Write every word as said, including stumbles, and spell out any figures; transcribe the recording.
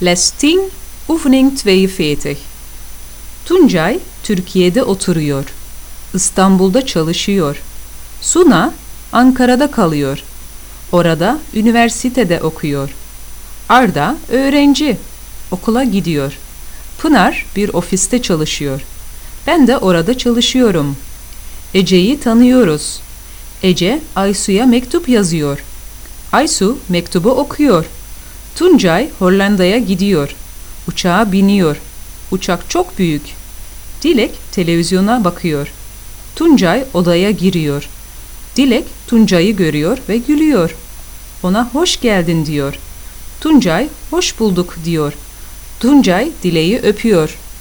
Les tien, oefening tweeënveertig. Tuncay, Türkiye'de oturuyor. İstanbul'da çalışıyor. Suna, Ankara'da kalıyor. Orada üniversitede okuyor. Arda, öğrenci. Okula gidiyor. Pınar, bir ofiste çalışıyor. Ben de orada çalışıyorum. Ece'yi tanıyoruz. Ece, Aysu'ya mektup yazıyor. Aysu, mektubu okuyor. Tuncay, Hollanda'ya gidiyor. Uçağa biniyor. Uçak çok büyük. Dilek, televizyona bakıyor. Tuncay, odaya giriyor. Dilek, Tuncay'ı görüyor ve gülüyor. Ona hoş geldin diyor. Tuncay, hoş bulduk diyor. Tuncay, Dilek'i öpüyor.